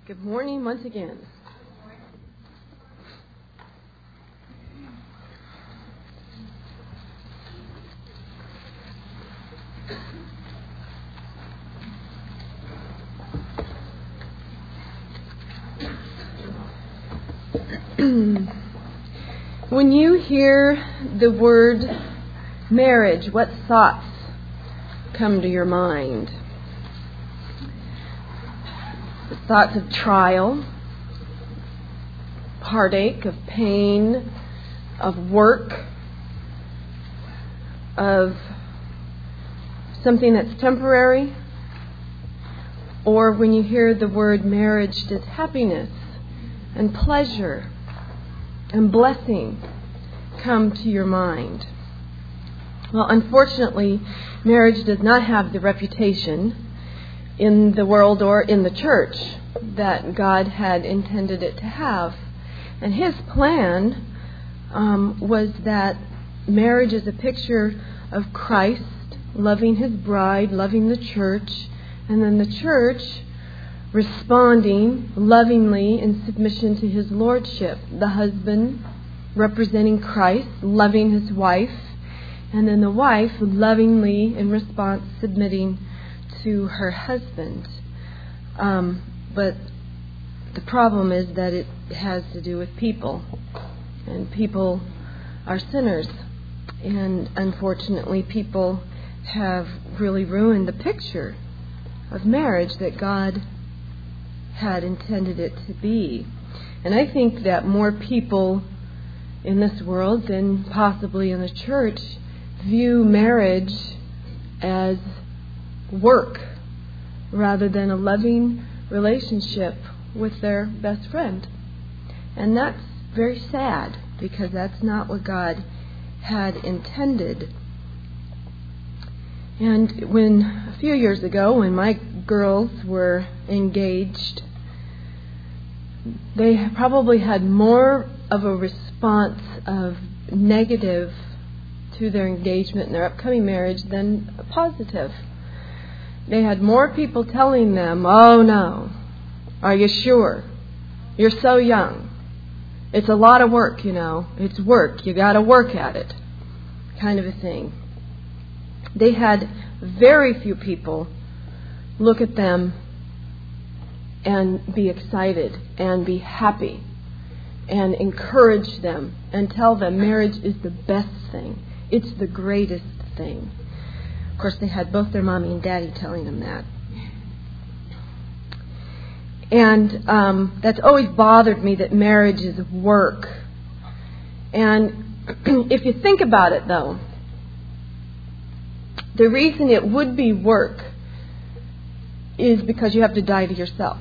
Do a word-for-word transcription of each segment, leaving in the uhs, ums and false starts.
Good morning once again. When you hear the word marriage, what thoughts come to your mind? The thoughts of trial, heartache, of pain, of work, of something that's temporary? Or when you hear the word marriage, does happiness and pleasure and blessing come to your mind? Well, unfortunately, marriage does not have the reputation in the world or in the church that God had intended it to have. And His plan um, was that marriage is a picture of Christ loving His bride, loving the church, and then the church responding lovingly in submission to His lordship. The husband representing Christ, loving his wife, and then the wife lovingly in response submitting to her husband. Um, but the problem is that it has to do with people, and people are sinners, and unfortunately people have really ruined the picture of marriage that God had intended it to be. And I think that more people in this world than possibly in the church view marriage as work rather than a loving relationship with their best friend. And that's very sad, because that's not what God had intended. And when a few years ago, when my girls were engaged, they probably had more of a response of negative to their engagement and their upcoming marriage than positive. They had more people telling them, "Oh no, are you sure? You're so young. It's a lot of work, you know. It's work. You got to work at it," kind of a thing. They had very few people look at them and be excited and be happy and encourage them and tell them marriage is the best thing. It's the greatest thing. Of course, they had both their mommy and daddy telling them that. And um, that's always bothered me, that marriage is work. And if you think about it, though, the reason it would be work is because you have to die to yourself.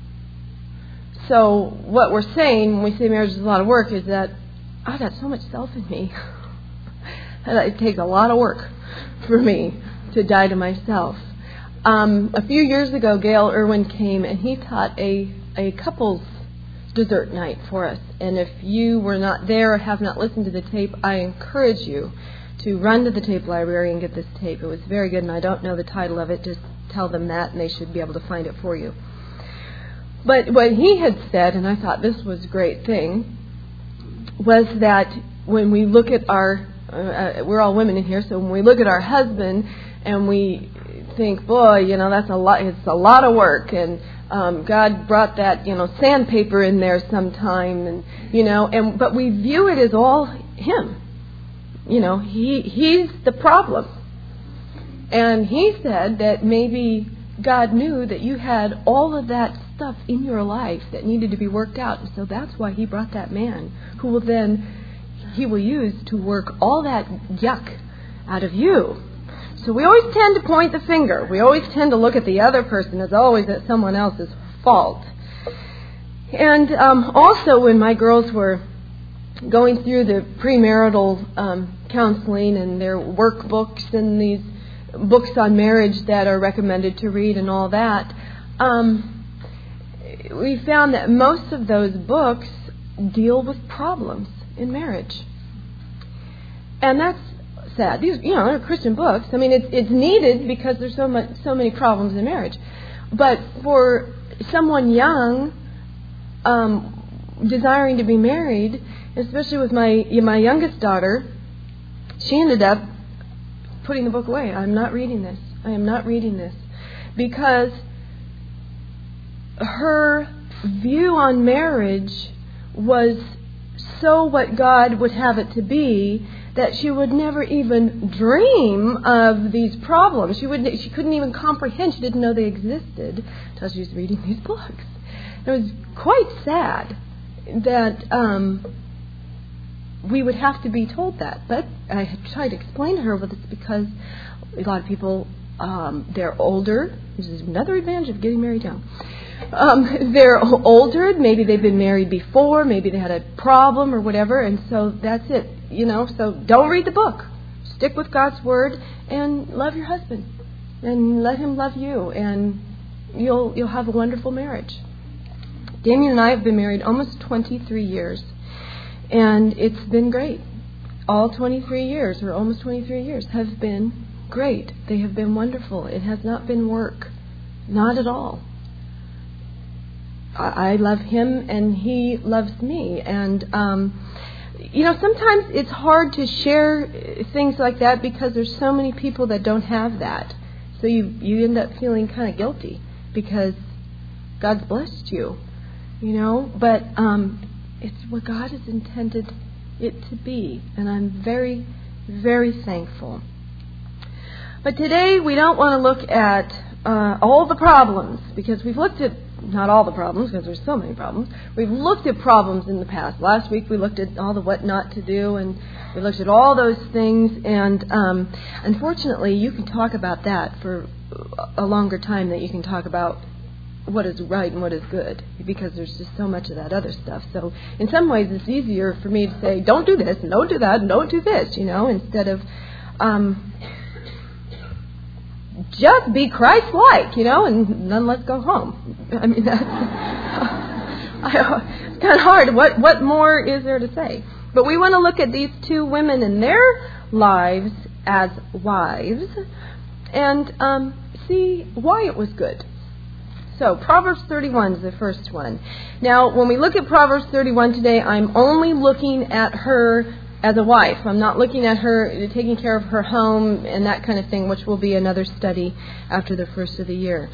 So what we're saying when we say marriage is a lot of work is that I got so much self in me. It takes a lot of work for me to die to myself. Um, a few years ago, Gail Irwin came and he taught a, a couples dessert night for us. And if you were not there or have not listened to the tape, I encourage you to run to the tape library and get this tape. It was very good, and I don't know the title of it. Just tell them that, and they should be able to find it for you. But what he had said, and I thought this was a great thing, was that when we look at our, uh, we're all women in here, so when we look at our husband and we think, boy, you know, that's a lot, it's a lot of work, and um, God brought that, you know, sandpaper in there sometime, and you know, and but we view it as all him. You know, he he's the problem. And he said that maybe God knew that you had all of that stuff in your life that needed to be worked out. And so that's why He brought that man who will then, He will use to work all that yuck out of you. So we always tend to point the finger. We always tend to look at the other person as always at someone else's fault. And um, also when my girls were going through the premarital um, counseling and their workbooks and these books on marriage that are recommended to read and all that, um, we found that most of those books deal with problems in marriage. And that's sad. These, you know, they're Christian books. I mean, it's it's needed because there's so much, so many problems in marriage. But for someone young um, desiring to be married, especially with my my youngest daughter, she ended up putting the book away. I'm not reading this. I am not reading this. Because her view on marriage was so what God would have it to be that she would never even dream of these problems. She would she couldn't even comprehend. She didn't know they existed until she was reading these books. It was quite sad that um, we would have to be told that. But I had tried to explain to her, well, it's because a lot of people, um, they're older. This is another advantage of getting married young. Um, they're older. Maybe they've been married before. Maybe they had a problem or whatever. And so that's it. You know, so don't read the book. Stick with God's Word and love your husband. And let him love you. And you'll you'll have a wonderful marriage. Damien and I have been married almost twenty-three years. And it's been great. All twenty-three years, or almost twenty-three years, have been great. They have been wonderful. It has not been work. Not at all. I, I love him and he loves me. And, um, you know, sometimes it's hard to share things like that because there's so many people that don't have that. So you, you end up feeling kind of guilty because God's blessed you, you know. But um, it's what God has intended it to be. And I'm very, very thankful. But today we don't want to look at uh, all the problems, because we've looked at, not all the problems, because there's so many problems. We've looked at problems in the past. Last week we looked at all the what not to do, and we looked at all those things. And um, unfortunately, you can talk about that for a longer time than you can talk about what is right and what is good, because there's just so much of that other stuff. So in some ways it's easier for me to say, don't do this, and don't do that, and don't do this, you know, instead of um, just be Christ-like, you know, and then let's go home. I mean, that's I, it's kind of hard. What, what more is there to say? But we want to look at these two women in their lives as wives and um, see why it was good. So, Proverbs thirty-one is the first one. Now, when we look at Proverbs thirty-one today, I'm only looking at her as a wife. I'm not looking at her taking care of her home and that kind of thing, which will be another study after the first of the year.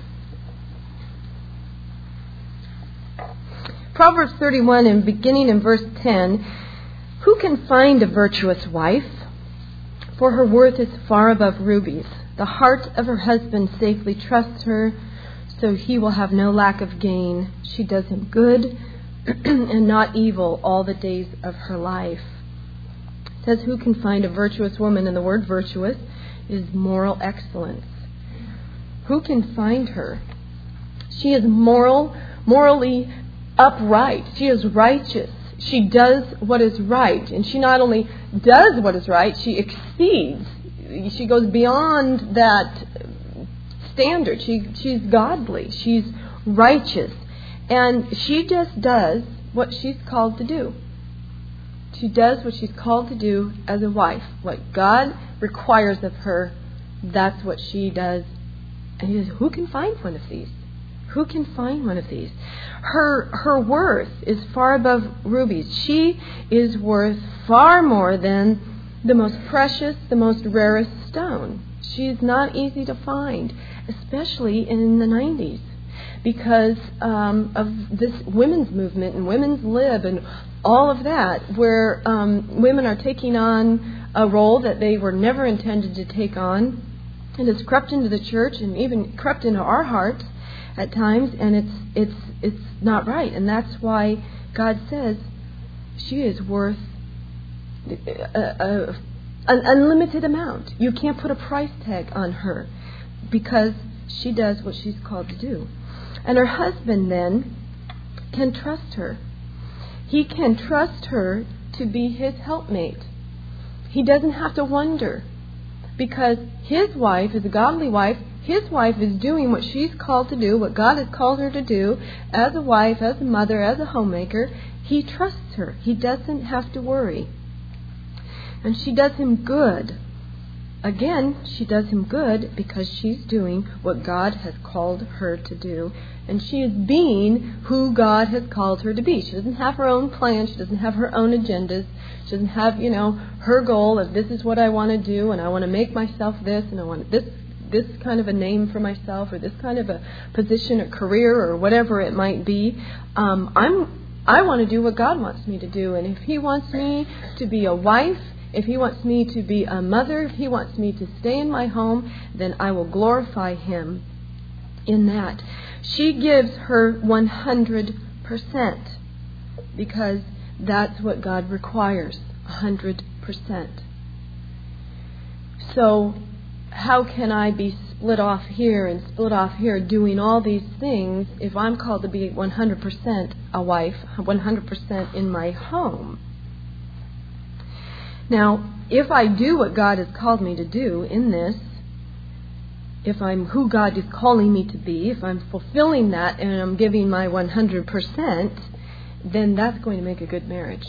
Proverbs thirty-one, and beginning in verse ten, who can find a virtuous wife? For her worth is far above rubies. The heart of her husband safely trusts her, so he will have no lack of gain. She does him good and not evil all the days of her life. It says, who can find a virtuous woman? And the word virtuous is moral excellence. Who can find her? She is moral, morally upright. She is righteous. She does what is right. And she not only does what is right, she exceeds. She goes beyond that standard. She she's godly. She's righteous. And she just does what she's called to do. She does what she's called to do as a wife. What God requires of her, that's what she does. And he says, who can find one of these? Who can find one of these? Her her worth is far above rubies. She is worth far more than the most precious, the most rarest stone. She's not easy to find, especially in the nineties, because um, of this women's movement and women's lib and all of that, where um, women are taking on a role that they were never intended to take on. And it's crept into the church and even crept into our hearts at times, and it's it's it's not right. And that's why God says she is worth a, a, an unlimited amount. You can't put a price tag on her because she does what she's called to do. And her husband then can trust her. He can trust her to be his helpmate. He doesn't have to wonder, because his wife is a godly wife. His wife is doing what she's called to do, what God has called her to do, as a wife, as a mother, as a homemaker. He trusts her. He doesn't have to worry. And she does him good. again, she does him good because she's doing what God has called her to do. And she is being who God has called her to be. She doesn't have her own plans. She doesn't have her own agendas. She doesn't have, you know, her goal of this is what I want to do, and I want to make myself this, and I want this this kind of a name for myself, or this kind of a position or career or whatever it might be. Um, I'm I want to do what God wants me to do. And if He wants me to be a wife, if He wants me to be a mother, if He wants me to stay in my home, then I will glorify Him in that. She gives her one hundred percent because that's what God requires, one hundred percent. So how can I be split off here and split off here doing all these things if I'm called to be one hundred percent a wife, one hundred percent in my home? Now, if I do what God has called me to do in this, if I'm who God is calling me to be, if I'm fulfilling that and I'm giving my one hundred percent, then that's going to make a good marriage.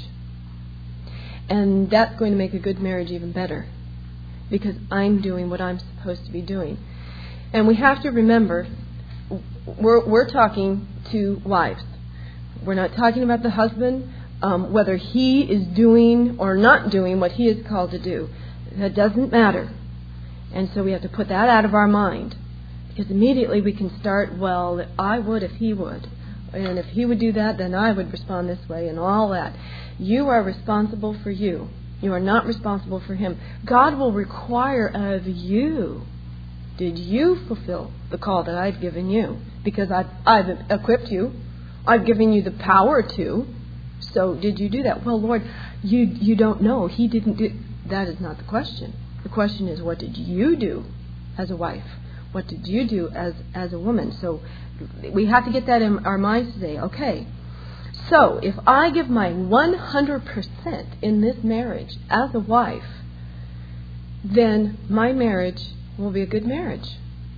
And that's going to make a good marriage even better because I'm doing what I'm supposed to be doing. And we have to remember, we're, we're talking to wives. We're not talking about the husband, um, whether he is doing or not doing what he is called to do. That doesn't matter. And so we have to put that out of our mind. Because immediately we can start, well, I would if he would. And if he would do that, then I would respond this way and all that. You are responsible for you. You are not responsible for him. God will require of you, did you fulfill the call that I've given you? Because I've, I've equipped you. I've given you the power to. So did you do that? Well, Lord, you you don't know. He didn't do. That is not the question. The question is, what did you do as a wife? What did you do as, as a woman? So we have to get that in our minds today. Okay, so if I give my one hundred percent in this marriage as a wife, then my marriage will be a good marriage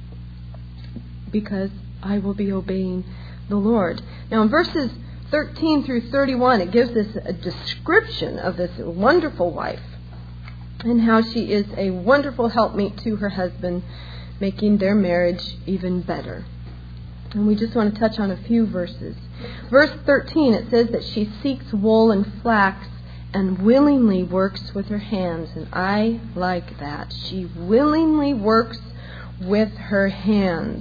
because I will be obeying the Lord. Now in verses thirteen through thirty-one, it gives us a description of this wonderful wife and how she is a wonderful helpmeet to her husband, making their marriage even better. And we just want to touch on a few verses. Verse thirteen, it says that she seeks wool and flax and willingly works with her hands. And I like that. She willingly works with her hands.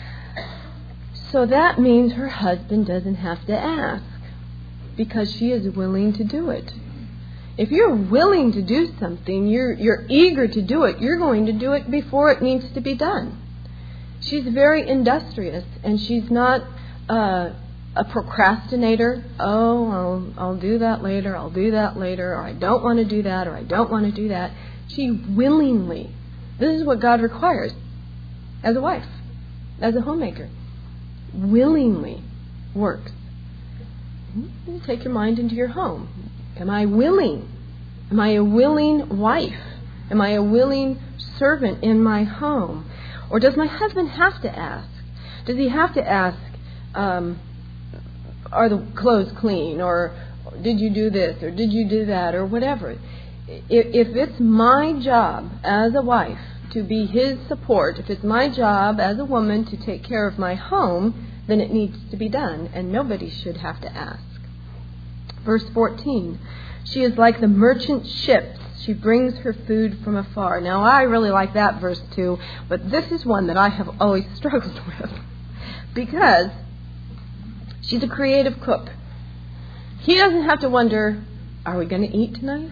So that means her husband doesn't have to ask because she is willing to do it. If you're willing to do something, you're you're eager to do it, you're going to do it before it needs to be done. She's very industrious, and she's not uh, a procrastinator. Oh, I'll, I'll do that later, I'll do that later, or I don't want to do that, or I don't want to do that. She willingly, this is what God requires as a wife, as a homemaker, willingly works. You take your mind into your home. Am I willing? Am I a willing wife? Am I a willing servant in my home? Or does my husband have to ask? Does he have to ask, um, are the clothes clean? Or did you do this? Or did you do that? Or whatever. If, if it's my job as a wife to be his support, if it's my job as a woman to take care of my home, then it needs to be done. And nobody should have to ask. Verse fourteen, she is like the merchant ships. She brings her food from afar. Now, I really like that verse too, but this is one that I have always struggled with because she's a creative cook. He doesn't have to wonder, are we going to eat tonight?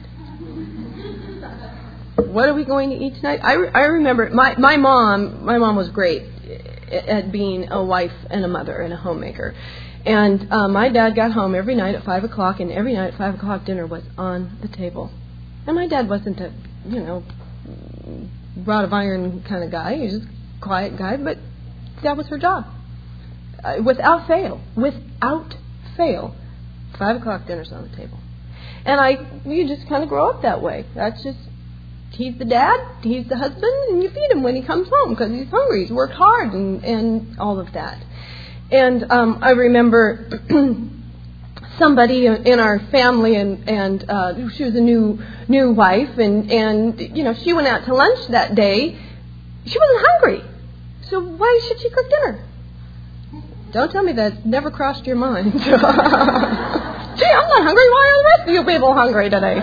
What are we going to eat tonight? I, I remember my, my mom, my mom was great at being a wife and a mother and a homemaker. And uh, my dad got home every night at five o'clock, and every night at five o'clock dinner was on the table. And my dad wasn't a, you know, rod of iron kind of guy. He was just a quiet guy, but that was her job. Uh, without fail, without fail, five o'clock dinner's on the table. And I, you just kind of grow up that way. That's just, he's the dad, he's the husband, and you feed him when he comes home because he's hungry. He's worked hard and, and all of that. And um, I remember somebody in our family, and and uh, she was a new new wife, and and you know she went out to lunch that day. She wasn't hungry, so why should she cook dinner? Don't tell me that never crossed your mind. Gee, I'm not hungry. Why are the rest of you people hungry today?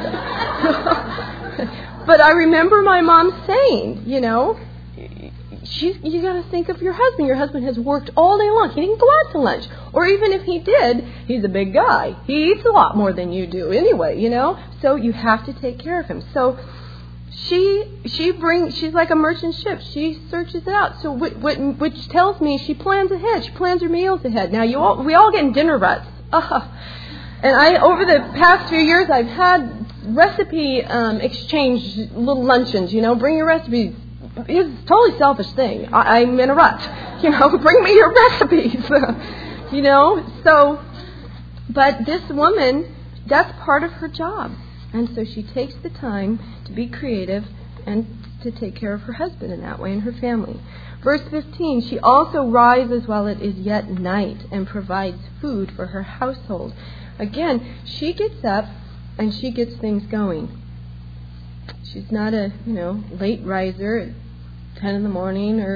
But I remember my mom saying, you know, she's, you got to think of your husband. Your husband has worked all day long. He didn't go out to lunch. Or even if he did, he's a big guy. He eats a lot more than you do anyway, you know. So you have to take care of him. So she she brings, she's like a merchant ship. She searches it out. So which, which tells me she plans ahead. She plans her meals ahead. Now, you all, we all get in dinner ruts. Uh, and I, over the past few years, I've had recipe um, exchange little luncheons, you know, bring your recipes. It's a totally selfish thing. I, I'm in a rut. You know, bring me your recipes. You know, so, but this woman, that's part of her job. And so she takes the time to be creative and to take care of her husband in that way and her family. Verse fifteen, she also rises while it is yet night and provides food for her household. Again, she gets up and she gets things going. She's not a, you know, late riser at ten in the morning or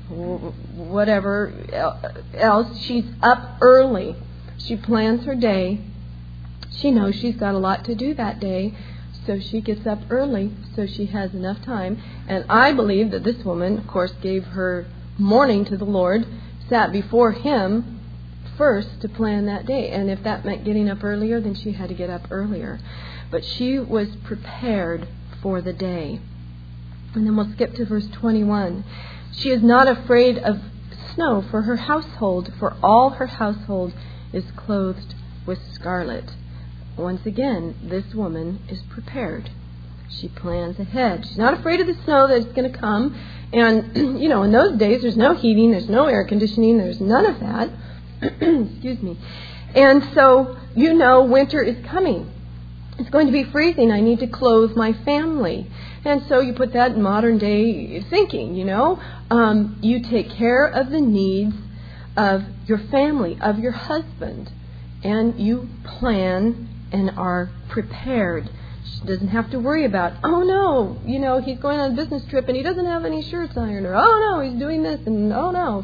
whatever else. She's up early. She plans her day. She knows she's got a lot to do that day, so she gets up early so she has enough time. And I believe that this woman, of course, gave her morning to the Lord, sat before Him first to plan that day. And if that meant getting up earlier, then she had to get up earlier. But she was prepared for the day. And then we'll skip to verse twenty-one. She is not afraid of snow for her household, for all her household is clothed with scarlet. Once again, this woman is prepared. She plans ahead. She's not afraid of the snow that's going to come. And, you know, in those days, there's no heating, there's no air conditioning, there's none of that. Excuse me. And so, you know, winter is coming. It's going to be freezing. I need to clothe my family. And so you put that in modern day thinking, you know. Um, you take care of the needs of your family, of your husband. And you plan and are prepared. She doesn't have to worry about, oh no, you know, he's going on a business trip and he doesn't have any shirts ironed, or oh no, he's doing this, and oh no.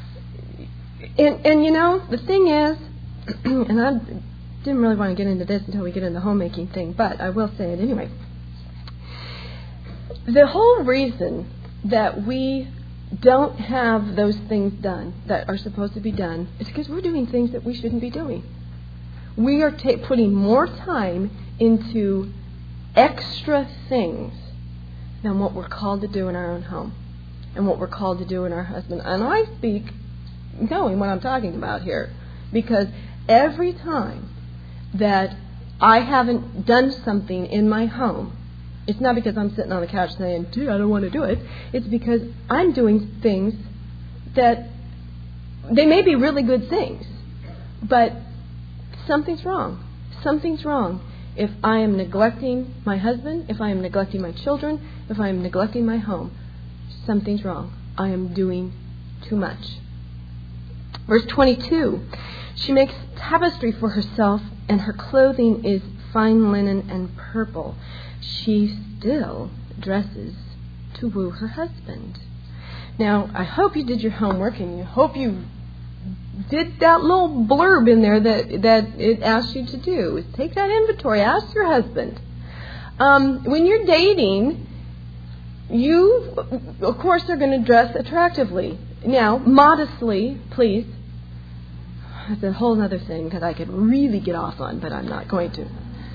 And, and you know, the thing is, and I didn't really want to get into this until we get into the homemaking thing, but I will say it anyway. The whole reason that we don't have those things done that are supposed to be done is because we're doing things that we shouldn't be doing. We are ta- putting more time into extra things than what we're called to do in our own home and what we're called to do in our husband. And I speak knowing what I'm talking about here, because every time that I haven't done something in my home, it's not because I'm sitting on the couch saying, gee, I don't want to do it. It's because I'm doing things that they may be really good things, but something's wrong. Something's wrong if I am neglecting my husband, if I am neglecting my children, if I am neglecting my home. Something's wrong. I am doing too much. Verse twenty-two, she makes tapestry for herself, and her clothing is fine linen and purple. She still dresses to woo her husband. Now, I hope you did your homework, and you hope you did that little blurb in there that, that it asked you to do. Is take that inventory. Ask your husband. Um, when you're dating, you, of course, are going to dress attractively. Now, modestly, please. That's a whole other thing that I could really get off on, but I'm not going to.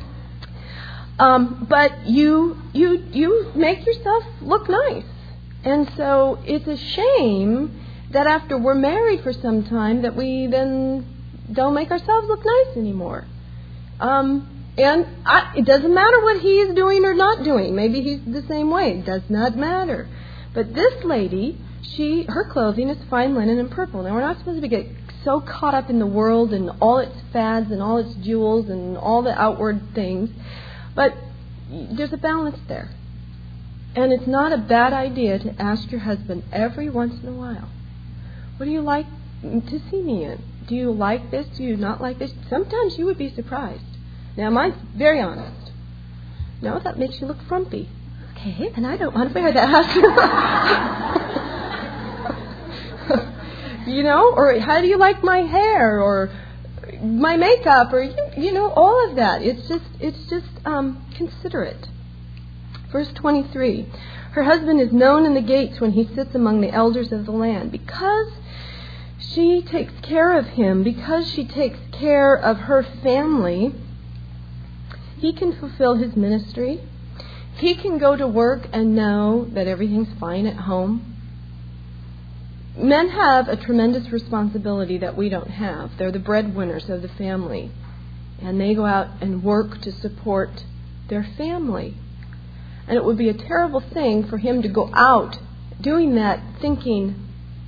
Um, but you, you, you make yourself look nice. And so it's a shame that after we're married for some time that we then don't make ourselves look nice anymore. Um, and I, it doesn't matter what he is doing or not doing. Maybe he's the same way. It does not matter. But this lady, she her clothing is fine linen and purple. Now, we're not supposed to get so caught up in the world and all its fads and all its jewels and all the outward things. But there's a balance there. And it's not a bad idea to ask your husband every once in a while, what do you like to see me in. Do you like this? Do you not like this? Sometimes you would be surprised. Now, mine's very honest. No, that makes you look frumpy. Okay, then I don't want to wear that. You know, or how do you like my hair, or my makeup, or you, you know, all of that. It's just, it's just um, considerate. Verse twenty-three. Her husband is known in the gates when he sits among the elders of the land. Because she takes care of him, because she takes care of her family, he can fulfill his ministry. He can go to work and know that everything's fine at home. Men have a tremendous responsibility that we don't have. They're the breadwinners of the family. And they go out and work to support their family. And it would be a terrible thing for him to go out doing that thinking,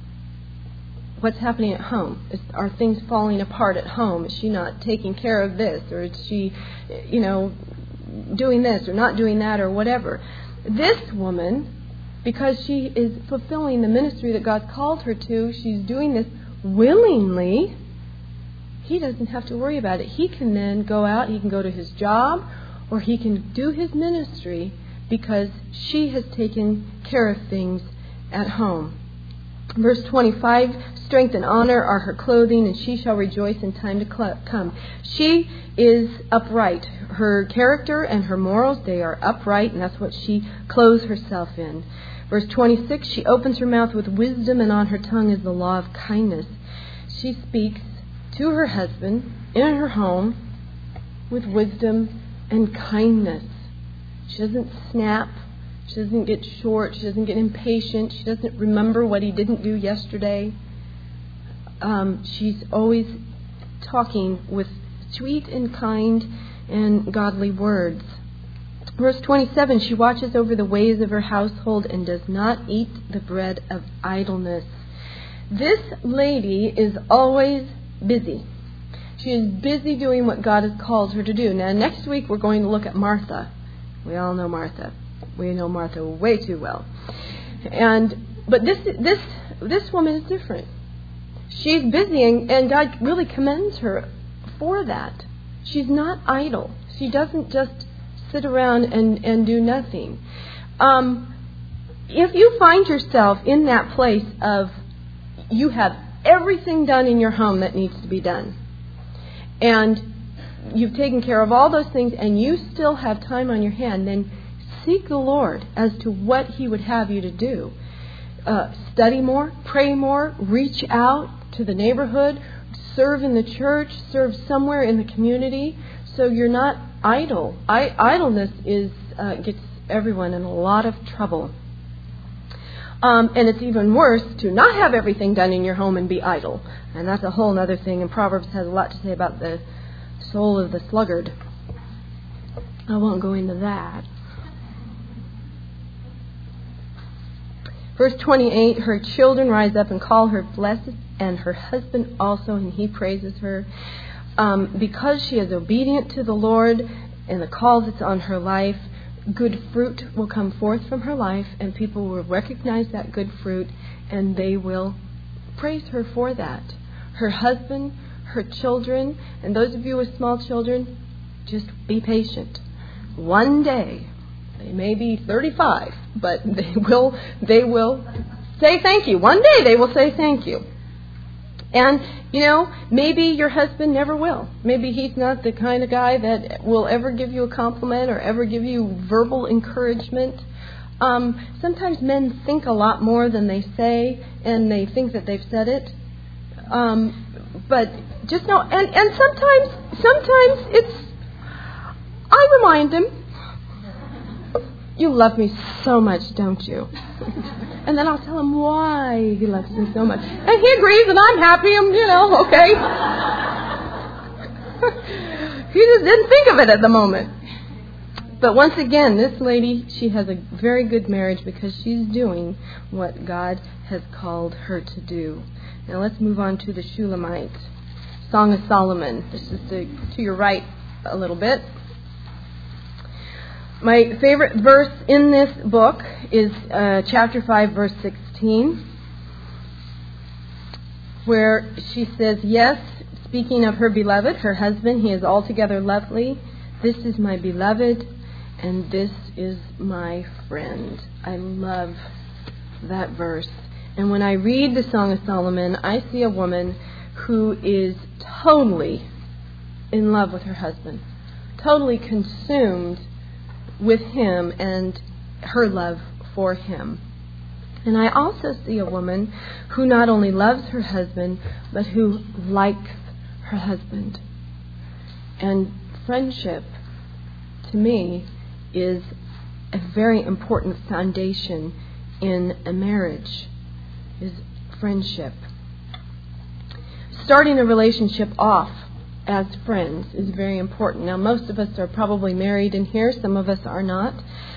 what's happening at home? Is, are things falling apart at home? Is she not taking care of this? Or is she, you know, doing this or not doing that or whatever? This woman, because she is fulfilling the ministry that God called her to, she's doing this willingly. He doesn't have to worry about it. He can then go out, he can go to his job, or he can do his ministry because she has taken care of things at home. Verse twenty-five, strength and honor are her clothing, and she shall rejoice in time to cl- come. She is upright. Her character and her morals, they are upright, and that's what she clothes herself in. Verse twenty-six, she opens her mouth with wisdom, and on her tongue is the law of kindness. She speaks to her husband in her home with wisdom and kindness. She doesn't snap. She doesn't get short. She doesn't get impatient. She doesn't remember what he didn't do yesterday. Um, she's always talking with sweet and kind and godly words. Verse twenty-seven, she watches over the ways of her household and does not eat the bread of idleness. This lady is always busy. She is busy doing what God has called her to do. Now, next week we're going to look at Martha. We all know Martha. We know Martha way too well. And but this this this woman is different. She's busy, and, and God really commends her for that. She's not idle. She doesn't just sit around and, and do nothing. Um, if you find yourself in that place of you have everything done in your home that needs to be done, and you've taken care of all those things, and you still have time on your hand, then seek the Lord as to what He would have you to do. Uh, study more, pray more, reach out to the neighborhood, serve in the church, serve somewhere in the community, so you're not idle. I, idleness is uh, gets everyone in a lot of trouble. Um, and it's even worse to not have everything done in your home and be idle. And that's a whole other thing. And Proverbs has a lot to say about the soul of the sluggard. I won't go into that. Verse twenty-eight, her children rise up and call her blessed, and her husband also, and he praises her. Um, because she is obedient to the Lord and the call that's on her life, good fruit will come forth from her life, and people will recognize that good fruit, and they will praise her for that. Her husband, her children, and those of you with small children, just be patient. One day, they may be thirty-five, but they will they will say thank you. One day they will say thank you. And, you know, maybe your husband never will. Maybe he's not the kind of guy that will ever give you a compliment or ever give you verbal encouragement. Um, sometimes men think a lot more than they say, and they think that they've said it. Um, but just know, and, and sometimes, sometimes it's, I remind him, you love me so much, don't you? And then I'll tell him why he loves me so much. And he agrees, and I'm happy, and, you know, okay. He just didn't think of it at the moment. But once again, this lady, she has a very good marriage because she's doing what God has called her to do. Now let's move on to the Shulamite. Song of Solomon. This is to, to your right a little bit. My favorite verse in this book is uh, chapter five, verse sixteen. where she says, yes, speaking of her beloved, her husband, he is altogether lovely. This is my beloved, and this is my friend. I love that verse. And when I read the Song of Solomon, I see a woman who is totally in love with her husband, totally consumed with him and her love for him. And I also see a woman who not only loves her husband, but who likes her husband. And friendship, to me, is a very important foundation in a marriage, is friendship. Starting a relationship off as friends is very important. Now, most of us are probably married in here. Some of us are not.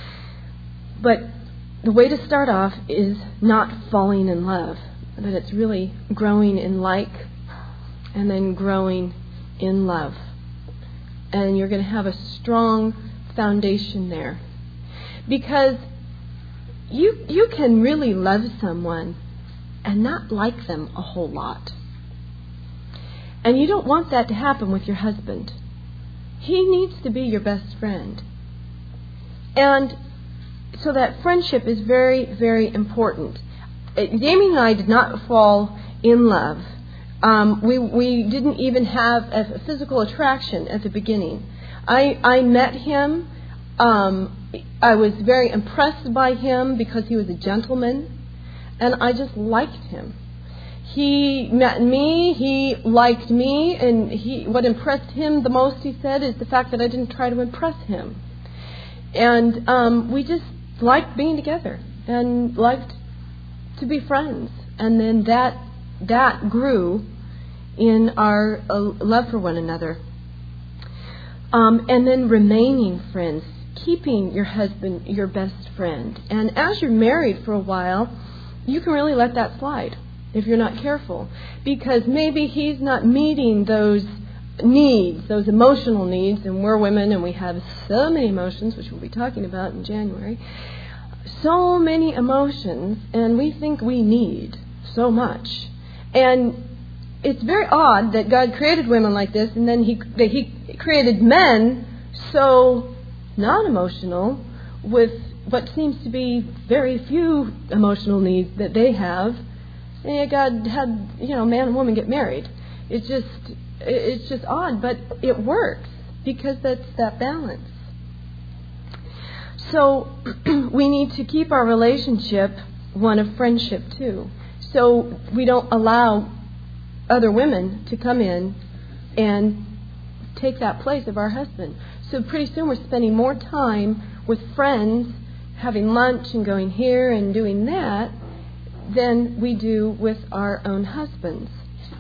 But the way to start off is not falling in love, but it's really growing in like and then growing in love. And you're going to have a strong foundation there. Because you you can really love someone and not like them a whole lot. And you don't want that to happen with your husband. He needs to be your best friend. And so that friendship is very, very important. Jamie and I did not fall in love. Um, we we didn't even have a physical attraction at the beginning. I I met him. Um, I was very impressed by him because he was a gentleman, and I just liked him. He met me, he liked me, and he what impressed him the most, he said, is the fact that I didn't try to impress him. And um, we just liked being together and liked to be friends. And then that that grew in our uh, love for one another. Um, and then remaining friends, keeping your husband your best friend. And as you're married for a while, you can really let that slide if you're not careful, because maybe he's not meeting those needs, those emotional needs, and we're women and we have so many emotions, which we'll be talking about in January, so many emotions, and we think we need so much. And it's very odd that God created women like this, and then he that he created men so non-emotional with what seems to be very few emotional needs that they have. And yet God had, you know, man and woman get married. It's just, it's just odd, but it works because that's that balance. So we need to keep our relationship one of friendship too. So we don't allow other women to come in and take that place of our husband. So pretty soon we're spending more time with friends, having lunch and going here and doing that, than we do with our own husbands.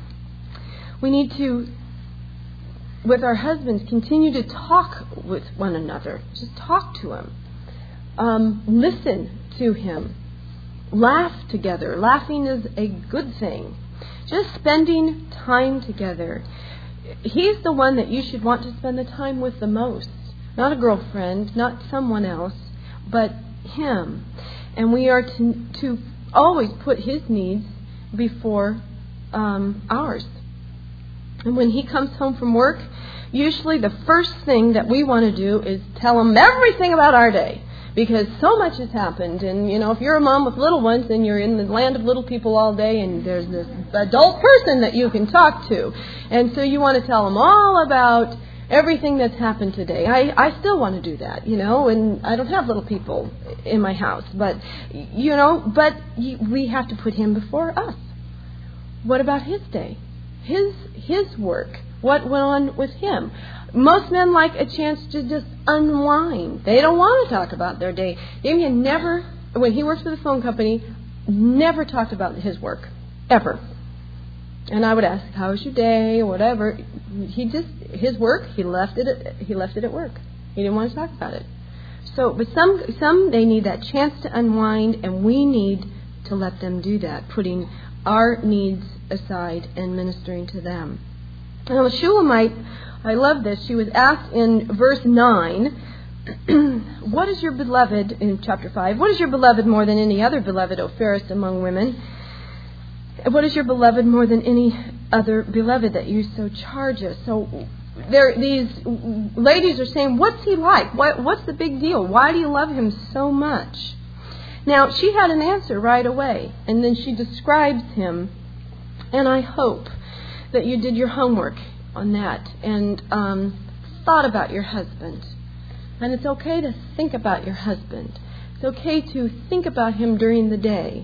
We need to, with our husbands, continue to talk with one another. Just talk to him. Um, listen to him. Laugh together. Laughing is a good thing. Just spending time together. He's the one that you should want to spend the time with the most. Not a girlfriend, not someone else, but him. And we are to, to always put his needs before um, ours. And when he comes home from work, usually the first thing that we want to do is tell him everything about our day, because so much has happened. And, you know, if you're a mom with little ones, then you're in the land of little people all day, and there's this adult person that you can talk to. And so you want to tell them all about everything that's happened today. I, I still want to do that, you know, and I don't have little people in my house. But, you know, but we have to put him before us. What about his day? His his work? What went on with him? Most men like a chance to just unwind. They don't want to talk about their day. Damien never, when he worked for the phone company, never talked about his work. Ever. And I would ask, how was your day, or whatever. He just, his work, he left it at, he left it at work. He didn't want to talk about it. So, but some, some, they need that chance to unwind, and we need to let them do that, putting our needs aside and ministering to them. Now, the Shulamite, I love this. She was asked in verse nine, what is your beloved, in chapter five, what is your beloved more than any other beloved, O fairest among women? What is your beloved more than any other beloved that you so charge us? So there, these ladies are saying, what's he like? What, what's the big deal? Why do you love him so much? Now, she had an answer right away, and then she describes him, and I hope that you did your homework on that and um, thought about your husband. And it's okay to think about your husband. It's okay to think about him during the day,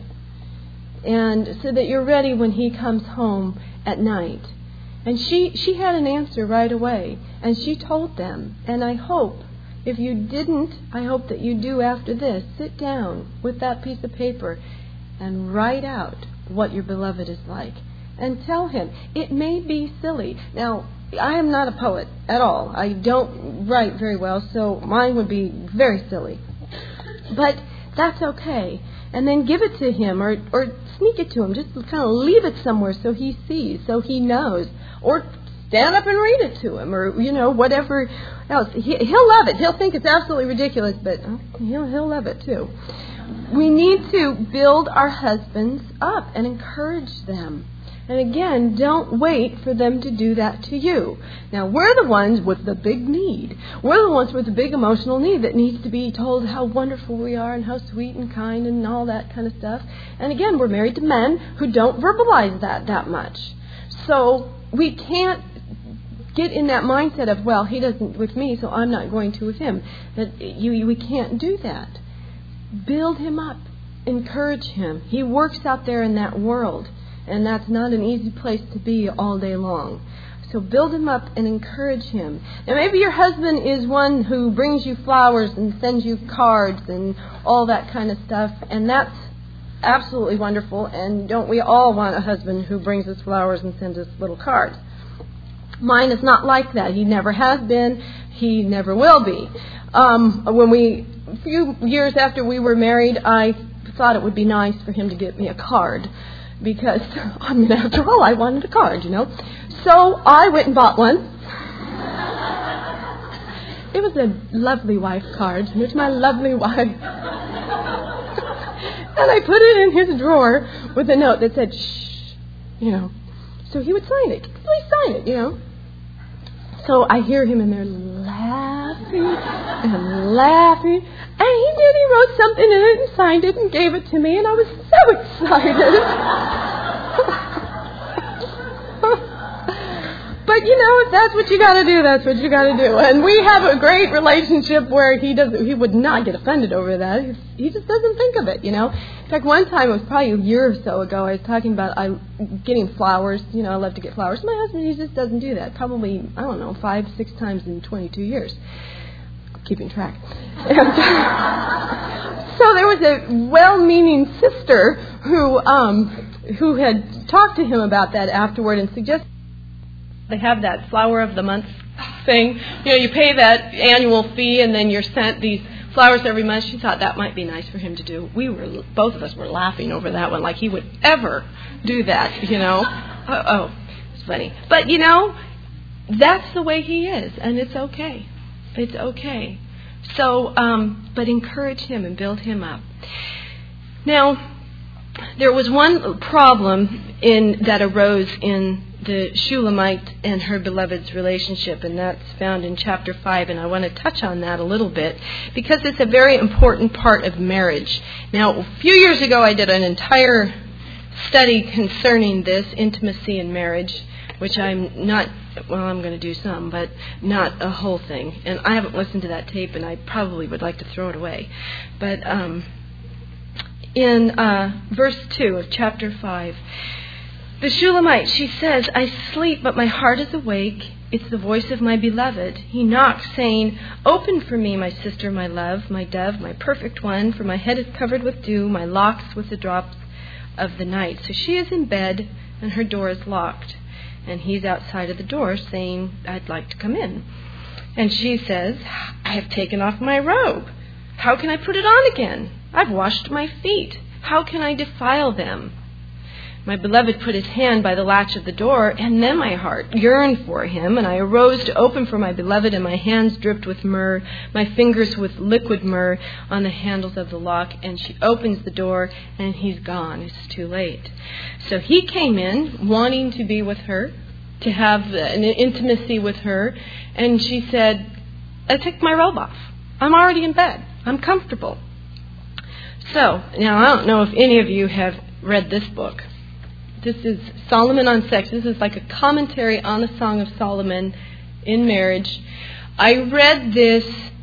and so that you're ready when he comes home at night. And she, she had an answer right away, and she told them. And I hope, if you didn't, I hope that you do after this. Sit down with that piece of paper and write out what your beloved is like. And tell him. It may be silly. Now, I am not a poet at all. I don't write very well, so mine would be very silly. But that's okay. And then give it to him, or, or sneak it to him. Just kind of leave it somewhere so he sees, so he knows. Or stand up and read it to him, or, you know, whatever else. He, he'll love it. He'll think it's absolutely ridiculous, but he'll, he'll love it too. We need to build our husbands up and encourage them. And again, don't wait for them to do that to you. Now, we're the ones with the big need. We're the ones with the big emotional need that needs to be told how wonderful we are and how sweet and kind and all that kind of stuff. And again, we're married to men who don't verbalize that that much. So we can't get in that mindset of, well, he doesn't with me, so I'm not going to with him. That you, we can't do that. Build him up. Encourage him. He works out there in that world. And that's not an easy place to be all day long. So build him up and encourage him. Now maybe your husband is one who brings you flowers and sends you cards and all that kind of stuff. And that's absolutely wonderful. And don't we all want a husband who brings us flowers and sends us little cards? Mine is not like that. He never has been. He never will be. Um, when we, a few years after we were married, I thought it would be nice for him to get me a card. Because, I mean, after all, I wanted a card, you know. So I went and bought one. It was a lovely wife card. It's my lovely wife. And I put it in his drawer with a note that said, shh, you know. So he would sign it. Please sign it, you know. So I hear him in there laughing and laughing. And he did. He wrote something in it and signed it and gave it to me. And I was so excited. But, you know, if that's what you got to do, that's what you got to do. And we have a great relationship where he doesn't, he would not get offended over that. He, he just doesn't think of it, you know. In fact, one time, it was probably a year or so ago, I was talking about I getting flowers. You know, I love to get flowers. My husband, he just doesn't do that. Probably, I don't know, five, six times in twenty-two years. Keeping track. And so there was a well-meaning sister who um, who had talked to him about that afterward and suggested they have that flower of the month thing. You know, you pay that annual fee and then you're sent these flowers every month. She thought that might be nice for him to do. We were, both of us were laughing over that one, like he would ever do that, you know. Oh, oh it's funny. But, you know, that's the way he is, and it's okay. It's okay. So, um, but encourage him and build him up. Now, there was one problem in that arose in the Shulamite and her beloved's relationship, and that's found in chapter five, and I want to touch on that a little bit because it's a very important part of marriage. Now, a few years ago, I did an entire study concerning this, intimacy in marriage, which I'm not, well, I'm going to do some, but not a whole thing. And I haven't listened to that tape, and I probably would like to throw it away. But um, in uh, verse two of chapter five, the Shulamite, she says, I sleep, but my heart is awake. It's the voice of my beloved. He knocks, saying, open for me, my sister, my love, my dove, my perfect one, for my head is covered with dew, my locks with the drops of the night. So she is in bed, and her door is locked. And he's outside of the door saying, I'd like to come in. And she says, I have taken off my robe. How can I put it on again? I've washed my feet. How can I defile them? My beloved put his hand by the latch of the door, and then my heart yearned for him, and I arose to open for my beloved, and my hands dripped with myrrh, my fingers with liquid myrrh on the handles of the lock, and she opens the door, and he's gone. It's too late. So he came in wanting to be with her, to have an intimacy with her, and she said, I took my robe off. I'm already in bed. I'm comfortable. So, now I don't know if any of you have read this book. This is Solomon on Sex. This is like a commentary on the Song of Solomon in marriage. I read this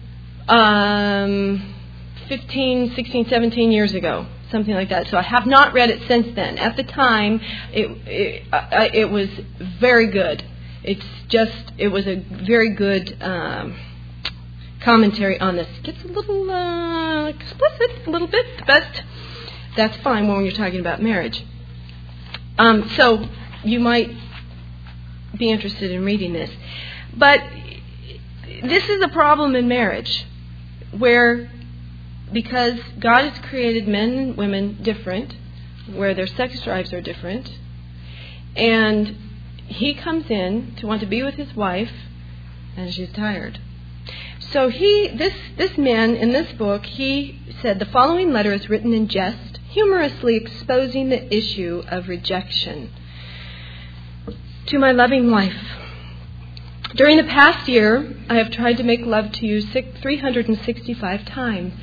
um, fifteen, sixteen, seventeen years ago, something like that. So I have not read it since then. At the time, it it, uh, it was very good. It's just, it was a very good um, commentary on this. It gets a little uh, explicit, a little bit, but that's fine when you're talking about marriage. Um, so you might be interested in reading this. But this is a problem in marriage where, because God has created men and women different, where their sex drives are different, and he comes in to want to be with his wife, and she's tired. So he, this, this man in this book, he said, the following letter is written in jest, humorously exposing the issue of rejection. To my loving wife, during the past year, I have tried to make love to you three hundred sixty-five times.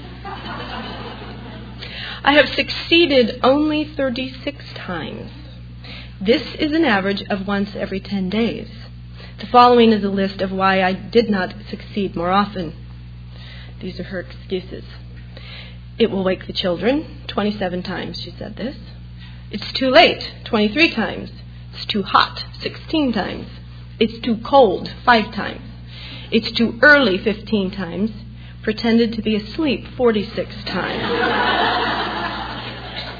I have succeeded only thirty-six times. This is an average of once every ten days. The following is a list of why I did not succeed more often. These are her excuses. It will wake the children. twenty-seven times she said this. It's too late. twenty-three times. It's too hot. sixteen times. It's too cold. five times. It's too early. fifteen times. Pretended to be asleep. forty-six times.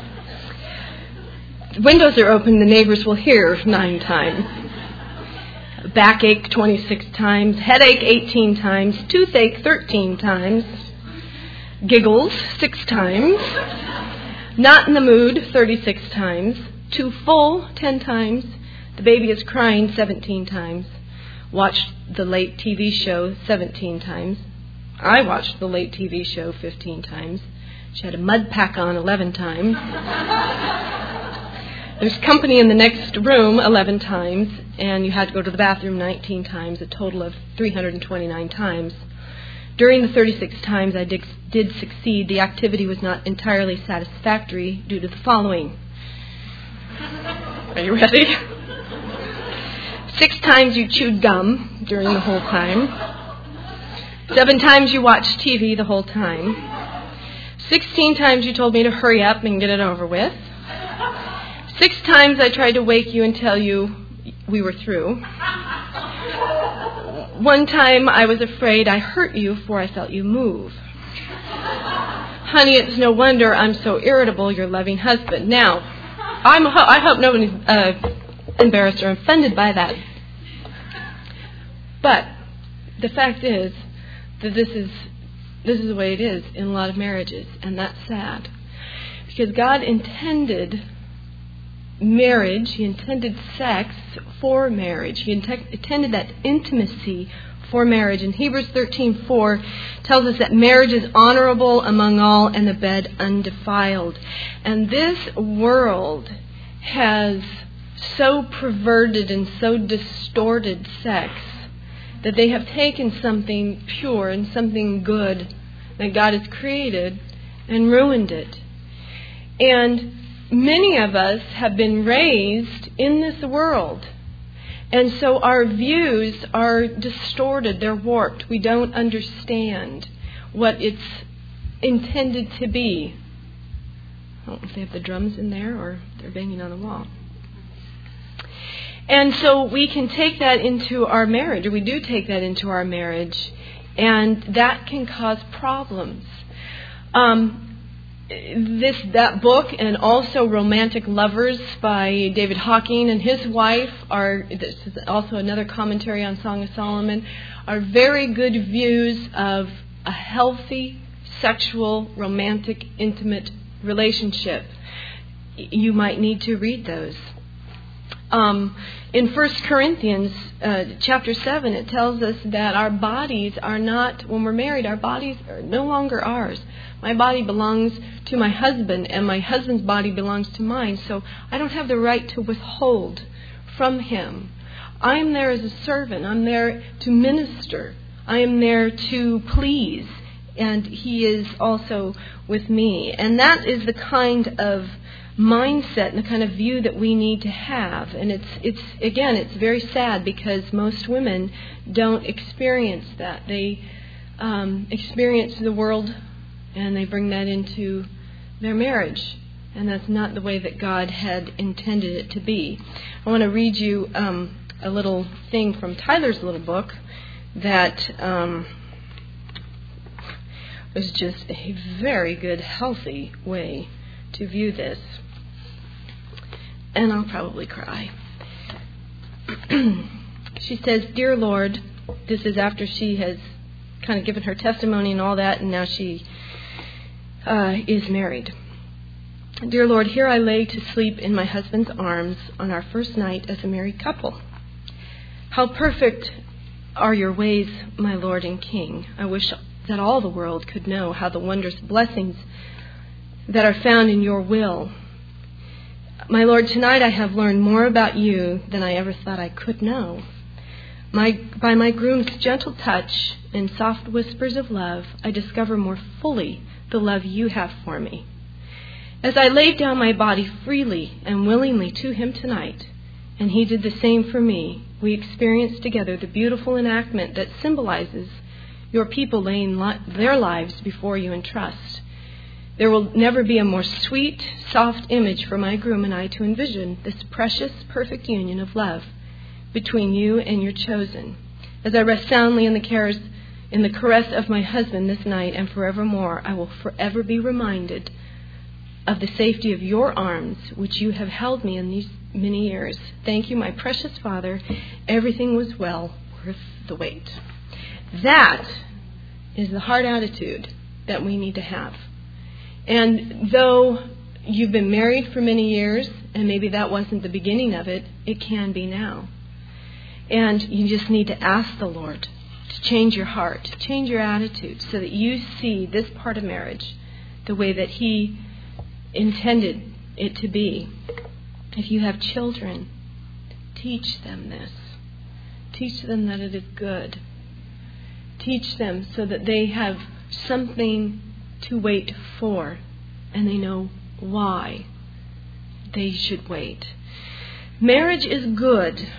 The windows are open. The neighbors will hear. nine times. Backache. twenty-six times. Headache. eighteen times. Toothache. thirteen times. Giggles, six times. Not in the mood, thirty-six times. Too full, ten times. The baby is crying, seventeen times. Watched the late T V show, seventeen times. I watched the late T V show, fifteen times. She had a mud pack on, eleven times. There's company in the next room, eleven times. And you had to go to the bathroom nineteen times, a total of three hundred twenty-nine times. During the thirty-six times I did, did succeed, the activity was not entirely satisfactory due to the following. Are you ready? Six times you chewed gum during the whole time. Seven times you watched T V the whole time. Sixteen times you told me to hurry up and get it over with. Six times I tried to wake you and tell you we were through. One time I was afraid I hurt you, for I felt you move. Honey, it's no wonder I'm so irritable, your loving husband. Now, I'm, I hope nobody's uh, embarrassed or offended by that. But the fact is that this is this is the way it is in a lot of marriages, and that's sad. Because God intended marriage, He intended sex for marriage. He int- intended that intimacy for marriage. And Hebrews thirteen four tells us that marriage is honorable among all and the bed undefiled. And this world has so perverted and so distorted sex that they have taken something pure and something good that God has created and ruined it. And many of us have been raised in this world. And so our views are distorted, they're warped. We don't understand what it's intended to be. I don't know if they have the drums in there or they're banging on the wall. And so we can take that into our marriage, or we do take that into our marriage, and that can cause problems. Um, This that book and also Romantic Lovers by David Hawking and his wife are, this is also another commentary on Song of Solomon, are very good views of a healthy, sexual, romantic, intimate relationship. you might need to read those. Um, in First Corinthians uh, chapter seven, it tells us that our bodies are not, when we're married, our bodies are no longer ours. My body belongs to my husband, and my husband's body belongs to mine, so I don't have the right to withhold from him. I'm there as a servant. I'm there to minister. I am there to please, and he is also with me. And that is the kind of mindset and the kind of view that we need to have. And it's it's again, it's very sad because most women don't experience that. They um, experience the world and they bring that into their marriage. And that's not the way that God had intended it to be. I want to read you um, a little thing from Tyler's little book that um, is just a very good, healthy way to view this. And I'll probably cry. She says, "Dear Lord," this is after she has kind of given her testimony and all that, and now she uh, is married. "Dear Lord, here I lay to sleep in my husband's arms on our first night as a married couple. How perfect are your ways, my Lord and King. I wish that all the world could know how the wondrous blessings that are found in your will. My Lord, tonight I have learned more about you than I ever thought I could know. My, by my groom's gentle touch and soft whispers of love, I discover more fully the love you have for me. As I laid down my body freely and willingly to him tonight, and he did the same for me, we experienced together the beautiful enactment that symbolizes your people laying li- their lives before you in trust. There will never be a more sweet, soft image for my groom and I to envision this precious, perfect union of love between you and your chosen. As I rest soundly in the cares, in the caress of my husband this night and forevermore, I will forever be reminded of the safety of your arms, which you have held me in these many years. Thank you, my precious Father. Everything was well worth the wait." That is the heart attitude that we need to have. And though you've been married for many years, and maybe that wasn't the beginning of it, it can be now. And you just need to ask the Lord to change your heart, to change your attitude, so that you see this part of marriage the way that He intended it to be. If you have children, teach them this. Teach them that it is good. Teach them so that they have something to wait for, and they know why they should wait. Marriage is good,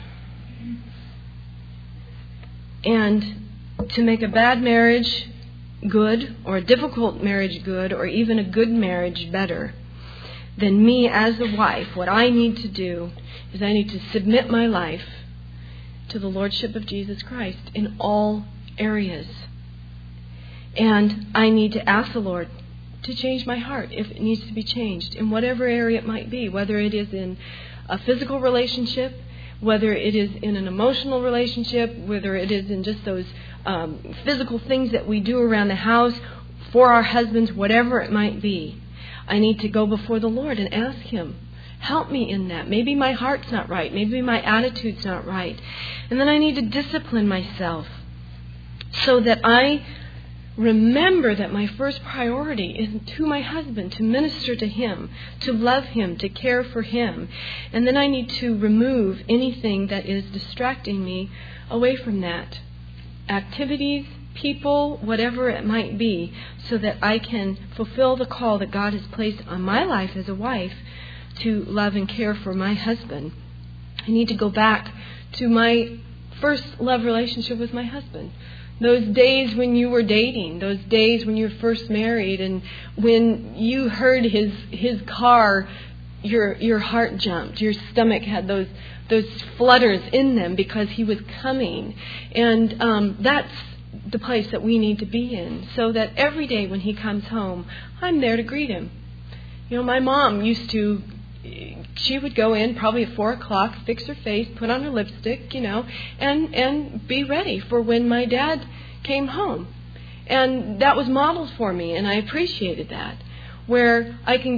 and to make a bad marriage good, or a difficult marriage good, or even a good marriage better, then me as a wife, what I need to do is I need to submit my life to the Lordship of Jesus Christ in all areas. And I need to ask the Lord to change my heart if it needs to be changed, in whatever area it might be, whether it is in a physical relationship, whether it is in an emotional relationship, whether it is in just those um, physical things that we do around the house for our husbands, whatever it might be. I need to go before the Lord and ask Him, help me in that. Maybe my heart's not right. Maybe my attitude's not right. And then I need to discipline myself so that I remember that my first priority is to my husband, to minister to him, to love him, to care for him. And then I need to remove anything that is distracting me away from that. Activities, people, whatever it might be, so that I can fulfill the call that God has placed on my life as a wife to love and care for my husband. I need to go back to my first love relationship with my husband. Those days when you were dating, those days when you were first married, and when you heard his his car, your your heart jumped, your stomach had those those flutters in them because he was coming. And um, that's the place that we need to be in, so that every day when he comes home, I'm there to greet him. You know, my mom used to, she would go in probably at four o'clock, fix her face, put on her lipstick, you know, and, and be ready for when my dad came home. And that was modeled for me, and I appreciated that, where I can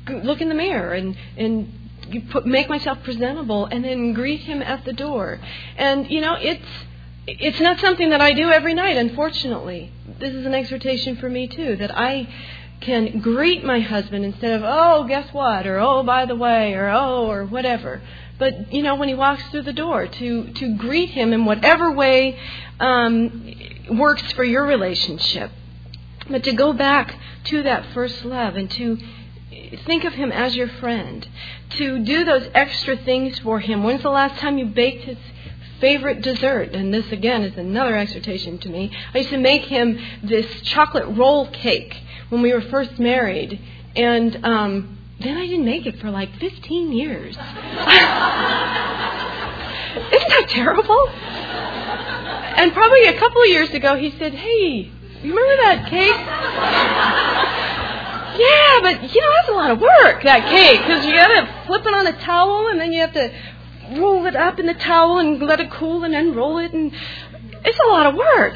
look in the mirror and, and put, make myself presentable and then greet him at the door. And, you know, it's it's not something that I do every night, unfortunately. This is an exhortation for me, too, that I can greet my husband instead of, oh, guess what, or oh, by the way, or oh, or whatever. But, you know, when he walks through the door, to, to greet him in whatever way um, works for your relationship. But to go back to that first love and to think of him as your friend, to do those extra things for him. When's the last time you baked his favorite dessert? And this, again, is another exhortation to me. I used to make him this chocolate roll cake when we were first married. And um, then I didn't make it for like fifteen years. Isn't that terrible? And probably a couple of years ago, he said, hey, you remember that cake? Yeah, but, you know, that's a lot of work, that cake, because you got to flip it on a towel, and then you have to roll it up in the towel and let it cool and then roll it, and it's a lot of work.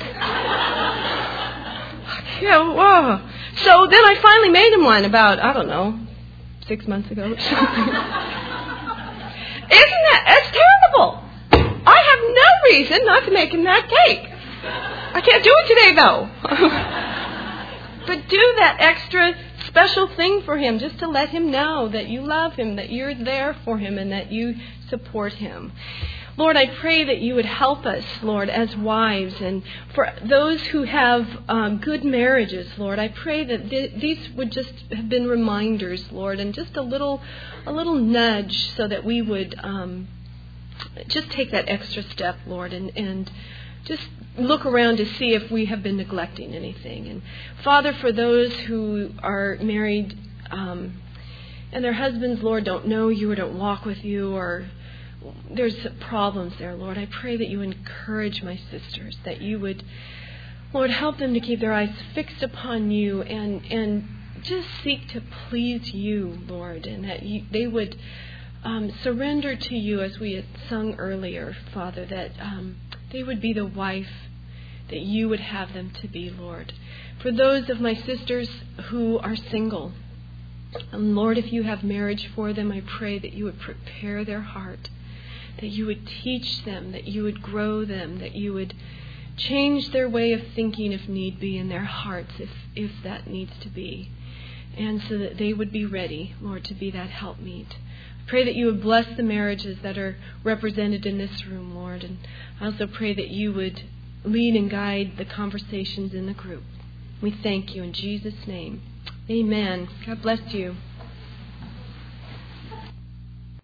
Yeah, wow. So then I finally made him one about, I don't know, six months ago or something. Isn't that, that's terrible. I have no reason not to make him that cake. I can't do it today, though. But do that extra special thing for him, just to let him know that you love him, that you're there for him, and that you support him. Lord, I pray that you would help us, Lord, as wives, and for those who have um, good marriages, Lord, I pray that th- these would just have been reminders, Lord, and just a little, a little nudge, so that we would um, just take that extra step, Lord, and, and just look around to see if we have been neglecting anything. And Father, for those who are married um, and their husbands, Lord, don't know you or don't walk with you, or there's problems there, Lord, I pray that you encourage my sisters, that you would, Lord, help them to keep their eyes fixed upon you and and just seek to please you, Lord, and that you, they would um, surrender to you, as we had sung earlier, Father, that um, they would be the wife that you would have them to be, Lord. For those of my sisters who are single, and Lord, if you have marriage for them, I pray that you would prepare their heart, that you would teach them, that you would grow them, that you would change their way of thinking if need be in their hearts, if, if that needs to be. And so that they would be ready, Lord, to be that helpmeet. I pray that you would bless the marriages that are represented in this room, Lord. And I also pray that you would lead and guide the conversations in the group. We thank you in Jesus' name. Amen. God bless you.